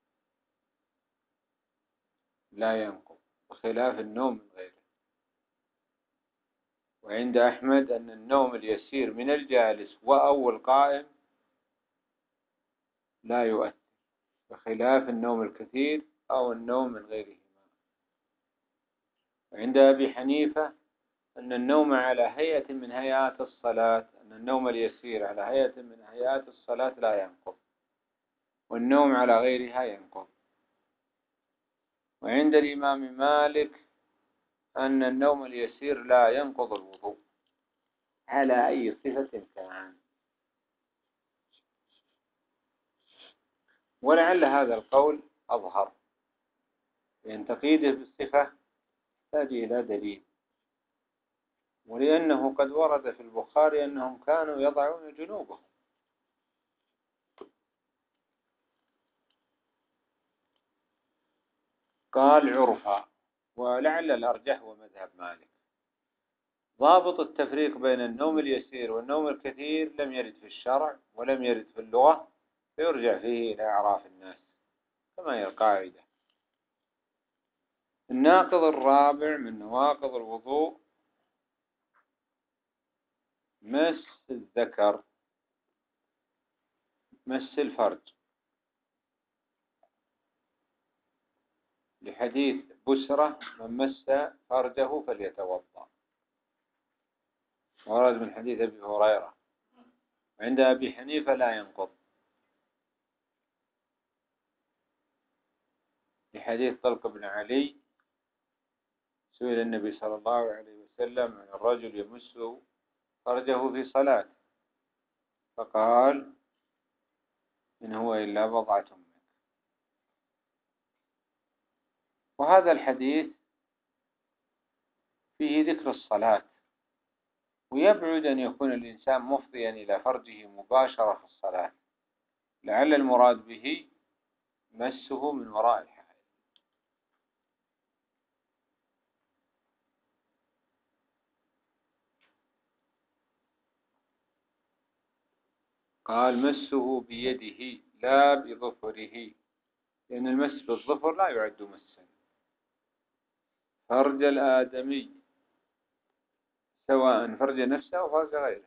لا ينقض، بخلاف النوم من غيره. وعند أحمد أن النوم اليسير من الجالس أو القائم لا يؤثر، بخلاف النوم الكثير أو النوم من غيرهما. وعند أبي حنيفة أن النوم على هيئة من هيئات الصلاة أن النوم اليسير على هيئة من هيئات الصلاة لا ينقض، والنوم على غيرها ينقض. وعند الإمام مالك أن النوم اليسير لا ينقض الوضوء على أي صفة كان. ولعل هذا القول أظهر، لأن تقييده بالصفة يحتاج إلى دليل، ولأنه قد ورد في البخاري أنهم كانوا يضعون جنوبهم. قال عرفا، ولعل الأرجح هو مذهب مالك. ضابط التفريق بين النوم اليسير والنوم الكثير لم يرد في الشرع ولم يرد في اللغة، فيرجع فيه إلى أعراف الناس كما هي القاعدة. الناقض الرابع من نواقض الوضوء مس الذكر، مس الفرج، لحديث بسرة من مس فرجه فليتوضأ، ورد من حديث أبي هريرة. عند أبي حنيفة لا ينقض، لحديث طلق بن علي سئل النبي صلى الله عليه وسلم عن الرجل يمس فرجه في صلاة، فقال إن هو إلا بضعة منك. وهذا الحديث فيه ذكر الصلاة، ويبعد أن يكون الإنسان مفضيا إلى فرجه مباشرة في الصلاة، لعل المراد به مسه من وراء الحائل. قال مسه بيده لا بظفره، لأن المس بالظفر لا يعد مسا. فرج الآدمي سواء فرج نفسه أو فرج غيره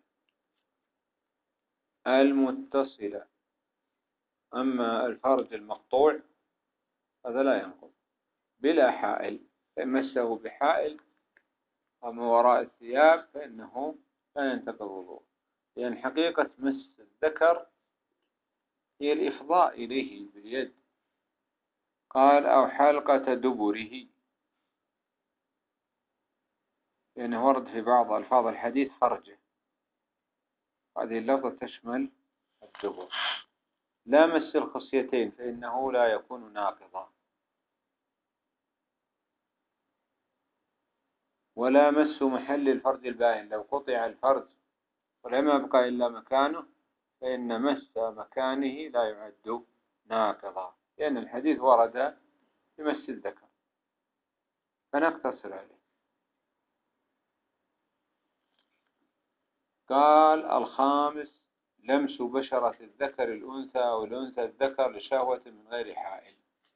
المتصلة. أما الفرج المقطوع هذا لا ينقض بلا حائل، فإن مسه بحائل أو من وراء الثياب فإنه لا ينتقض الوضوء، لأن حقيقة مس الذكر هي الإفضاء إليه باليد. قال أو حلقة دبره، لأنه ورد في بعض ألفاظ الحديث فرجه، هذه اللفظة تشمل الدبر. لا مس الخصيتين فإنه لا يكون ناقضا، ولا مس محل الفرج الباين، لو قطع الفرج ولم يبقى إلا مكانه فإن مس مكانه لا يعد ناقضا، لأن الحديث ورد بمس الذكر، فنقتصر عليه. قال الخامس لمس بشرة الذكر الأنثى أو الأنثى الذكر لشهوة من غير حائل.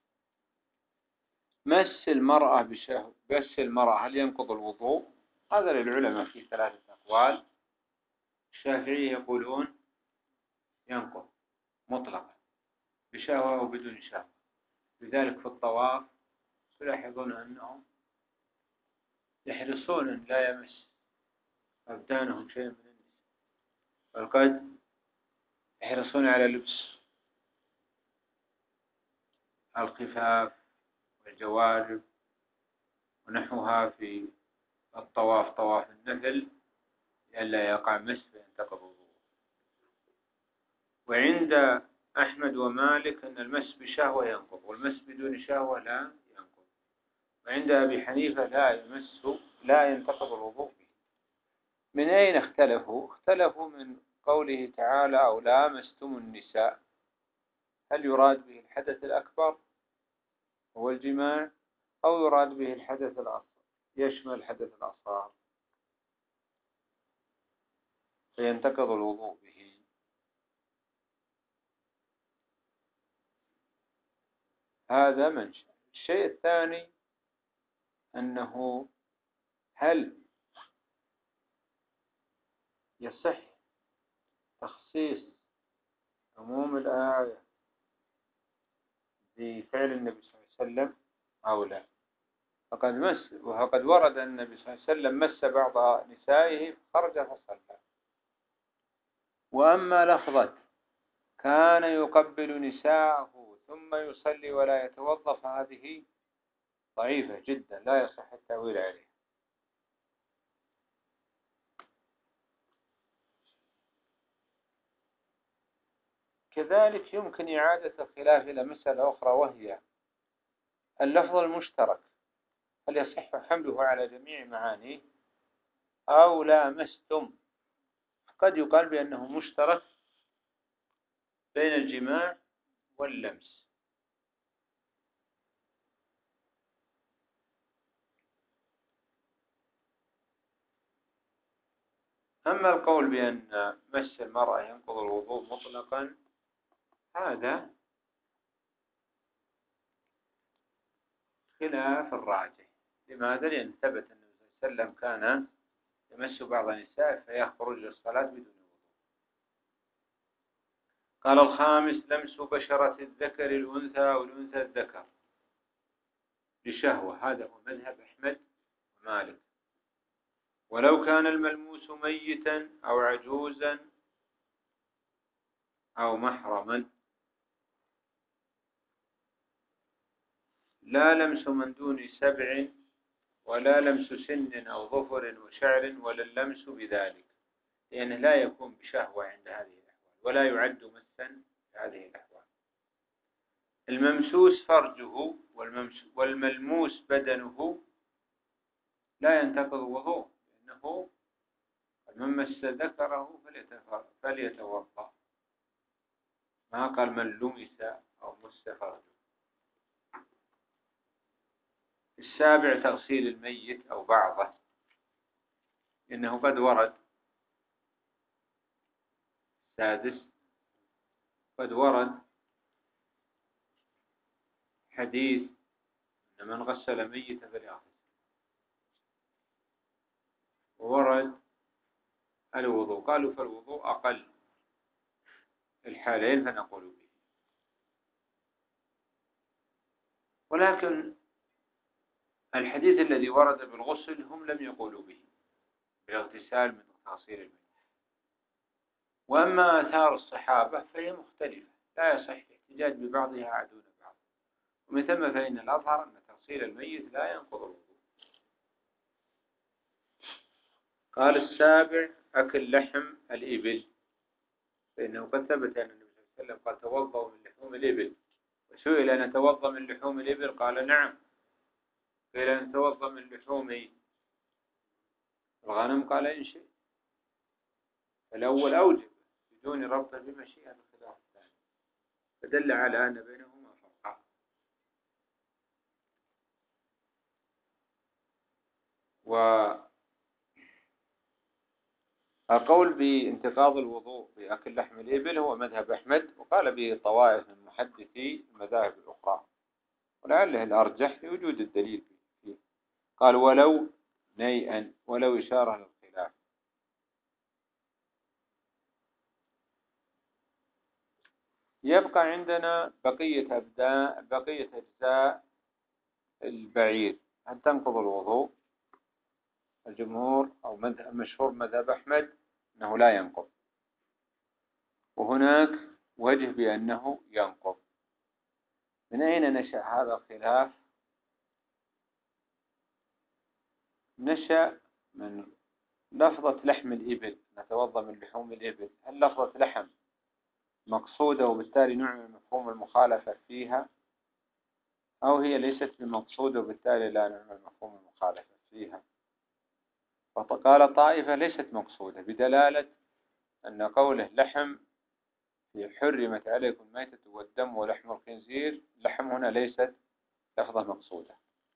مس المرأة بشهوة، بس المرأة هل ينقض الوضوء؟ هذا للعلماء فيه ثلاثة أقوال. الشافعية يقولون ينقض مطلقا بشهوة أو بدون شهوة، لذلك في الطواف تلاحظون أنهم يحرصون أن لا يمس أبدانهم شيء من النساء، بل قد يحرصون على لبس الخفاف والجوارب ونحوها في الطواف، طواف النفل، لئلا يقع مس فينتقض الوضوء. وعند أحمد ومالك أن المس بشهوة ينقض، والمس بدون شهوة لا ينقض. وعند أبي حنيفة لا يمس لا ينتقض الوضوء به. من أين اختلفوا؟ اختلفوا من قوله تعالى أو لامستم النساء، هل يراد به الحدث الأكبر هو الجماع، أو يراد به الحدث الأصغر يشمل الحدث الأصغر فينتقض الوضوء به. هذا منشأ. الشيء الثاني أنه هل يصح تخصيص عموم الآية بفعل النبي صلى الله عليه وسلم أو لا؟ فقد مس وقد ورد أن النبي صلى الله عليه وسلم مس بعض نسائه خرج فصلى. وأما لفظة كان يقبل نساءه ثم يصلي ولا يتوضأ فهذه ضعيفة جدا لا يصح التأويل عليها. كذلك يمكن إعادة الخلاف إلى مسألة أخرى، وهي اللفظ المشترك هل يصح حمله على جميع معانيه أو لامستم؟ قد يقال بأنه مشترك بين الجماع واللمس. أما القول بأن مس المرأة ينقض الوضوء مطلقا هذا خلاف الراجح. لماذا؟ لأن ثبت أن النبي صلى الله عليه وسلم كان يمس بعض النساء فيخرج للصلاة بدون وضوء. قال الخامس لمس بشرة الذكر الأنثى والأنثى الذكر لشهوة، هذا هو مذهب أحمد ومالك. ولو كان الملموس ميتا أو عجوزا أو محرما لا لمس من دون سبع ولا لمس سن أو ظفر وشعر ولا اللمس بذلك، لأنه لا يكون بشهوة عند هذه الأحوال ولا يعد مسا في هذه الأحوال. الممسوس فرجه والملموس بدنه لا ينتقض وضوء، لأنه من مس ذكره فليتوضأ، ما قال من لمس أو مس فرجه. السابع تغسيل الميت أو بعضه، إنه قد ورد. السادس قد ورد حديث أن من غسل ميتا فليغسل، وورد الوضوء، قالوا فالوضوء أقل الحالين فنقول به. ولكن الحديث الذي ورد بالغسل هم لم يقولوا به بالاغتسال من تغسيل الميت. وأما آثار الصحابة فهي مختلفة لا يصح الاحتجاج ببعضها دون بعض، ومن ثم فإن الأظهر أن تغسيل الميت لا ينقض الوضوء. قال السابع أكل لحم الإبل، فإنه قد ثبت أن النبي صلى الله عليه وسلم قال توضأوا من لحوم الإبل، وسئل أن نتوضأ من لحوم الإبل قال نعم، قيل أن نتوضأ من لحوم الغنم قال إن شئت. الأول أوجب بدون ربط بمشيئة الخلاف الثاني، فدل على أن بينهما فرقا. والقول بانتقاض الوضوء بأكل لحم الإبل هو مذهب أحمد، وقال به طوائف من محدثي المذاهب الأخرى، ولعله الأرجح لوجود الدليل فيه. قال ولو نيئا ولو إشارة للخلاف. يبقى عندنا بقية أبداء بقية أجزاء البعير هل تنقض الوضوء؟ الجمهور أو مذهب مشهور مذهب أحمد أنه لا ينقض، وهناك وجه بأنه ينقض. من أين نشأ هذا الخلاف؟ نشأ من لفظة لحم الإبل، نتوضأ من لحوم الإبل، هل لفظة لحم مقصودة وبالتالي نوع من مفهوم المخالفة فيها، أو هي ليست بمقصودة وبالتالي لا نوع من مفهوم المخالفة فيها؟ فقال طائفة ليست مقصودة بدلالة أن قوله لحم حرمت عليكم الميتة والدم ولحم الخنزير، لحم هنا ليست لفظة مقصودة.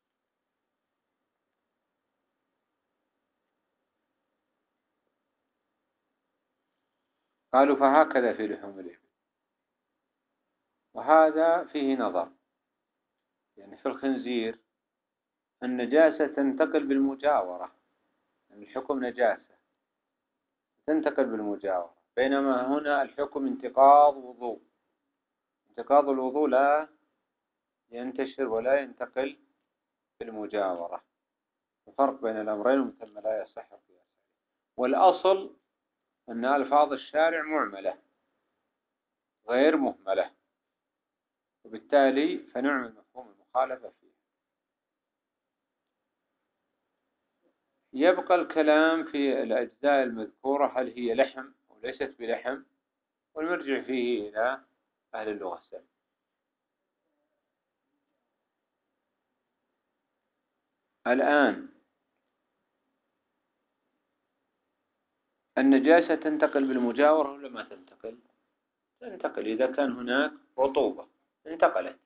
قالوا فهكذا في لحوم الإبل، وهذا فيه نظر، يعني في الخنزير النجاسة تنتقل بالمجاورة، الحكم نجاسة تنتقل بالمجاورة، بينما هنا الحكم انتقاض وضوء. انتقاض الوضوء لا ينتشر ولا ينتقل بالمجاورة. الفرق بين الأمرين ومثل لا يصح قياسه. والأصل أن ألفاظ الشارع معملة غير مهملة، وبالتالي فنعمل مفهوم المخالفة فيه. يبقى الكلام في الأجزاء المذكورة هل هي لحم أو ليست بلحم، والمرجع فيه إلى أهل اللغة السلم. الآن النجاسة تنتقل بالمجاورة ولا ما تنتقل؟ تنتقل إذا كان هناك رطوبة انتقلت.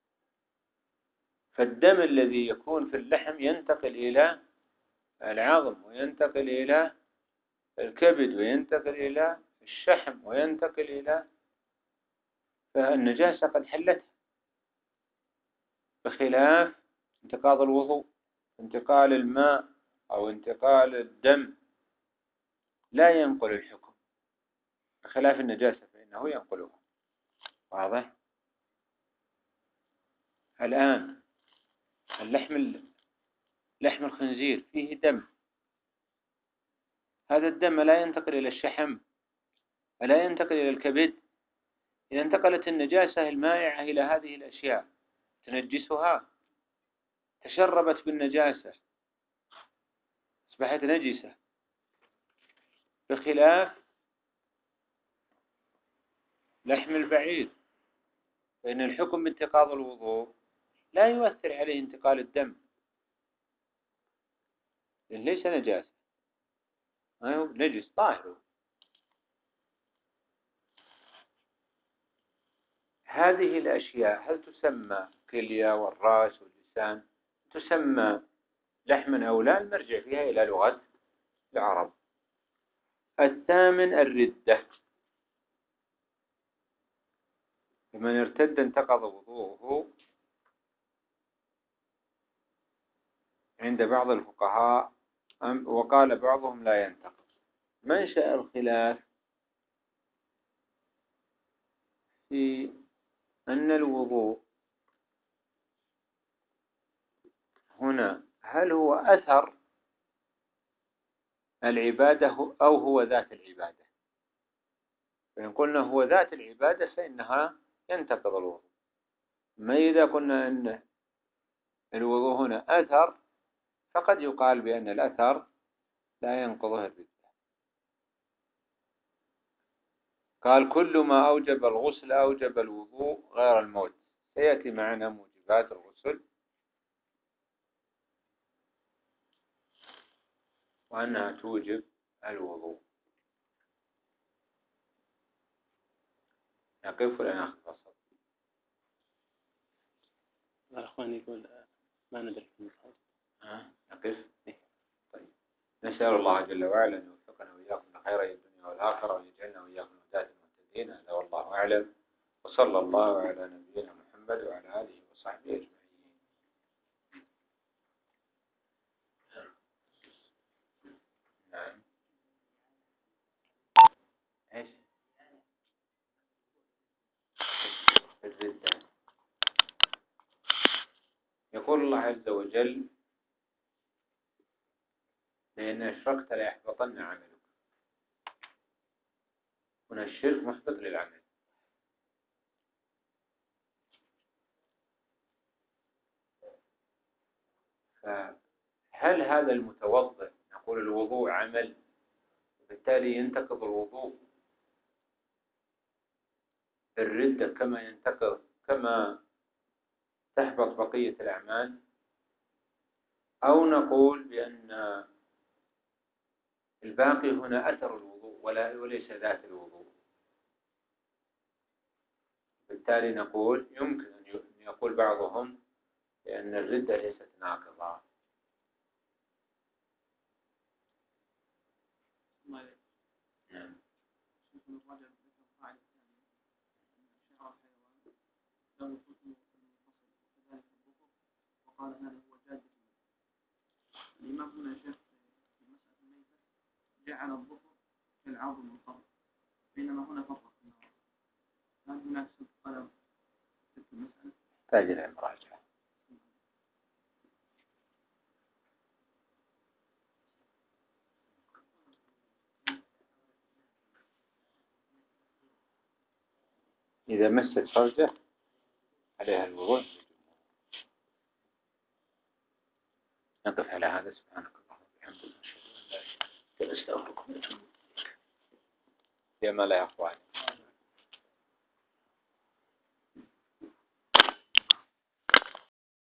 فالدم الذي يكون في اللحم ينتقل إلى العظم، وينتقل إلى الكبد، وينتقل إلى الشحم، وينتقل إلى، فالنجاسة قد حلتها، بخلاف انتقاض الوضوء. انتقال الماء أو انتقال الدم لا ينقل الحكم، بخلاف النجاسة فإنه ينقلها. واضح؟ الآن اللحم لحم الخنزير فيه دم، هذا الدم لا ينتقل إلى الشحم، لا ينتقل إلى الكبد. إذا انتقلت النجاسة المائعة إلى هذه الأشياء تنجسها، تشربت بالنجاسة أصبحت نجسة، بخلاف لحم البعير، فإن الحكم بانتقاض الوضوء لا يؤثر عليه انتقال الدم، لأن ليس نجاسة، ما هو نجس طاهر. هذه الأشياء هل تسمى كلية والرأس واللسان تسمى لحما أو لا؟ المرجع فيها إلى لغة العرب. الثامن الردة، لمن ارتد انتقض وضوءه عند بعض الفقهاء، وقال بعضهم لا ينتقض. منشأ الخلاف في أن الوضوء هنا هل هو أثر العبادة أو هو ذات العبادة؟ فإن قلنا هو ذات العبادة فإنها ينتقض الوضوء. ما إذا قلنا أن الوضوء هنا أثر، فقد يقال بأن الأثر لا ينقضه الردة. قال كل ما أوجب الغسل أوجب الوضوء غير الموت. سيأتي معنا موجبات الغسل وأنها توجب الوضوء. نقف ولا ناخذ فصل؟ الأخوان يقول ما ندري في المصحف. ها نقف. طيب، نسأل الله جل وعلا أن يوفقنا وإياكم لخير الدنيا والآخرة، ويجعلنا وإياكم هداة المهتدين. هذا والله أعلم، وصلى الله على نبينا محمد وعلى آله وصحبه أجمعين. نعم. إيش؟ الردة. يقول الله عز وجل: لأن أشركت ليحبطن عملك. هنا الشرك محبط للعمل. فهل هذا المتوضئ نقول الوضوء عمل وبالتالي ينتقض الوضوء بالردة كما ينتقض كما تحبط بقية الأعمال، أو نقول بأن الباقي هنا أثر الوضوء ولا وليس ذات الوضوء؟ بالتالي نقول يمكن أن يقول بعضهم بأن الردة ليست ناقضة. نعم. وقال هذا هو جادة الكلام هنا يا شيخ في مسألة الميتة جعل الظفر كالعظم والقرن، بينما هنا فرق. هل هناك صدق قلم في المسألة؟ تحتاج إلى مراجعة. إذا مست فرجه عليها الوضوء. نقف على هذا. سبحانك اللهم وبحمدك، نشهد أن لا إله إلا أنت، نستغفرك ونتوب إليك. فيما لا يخفى عليك.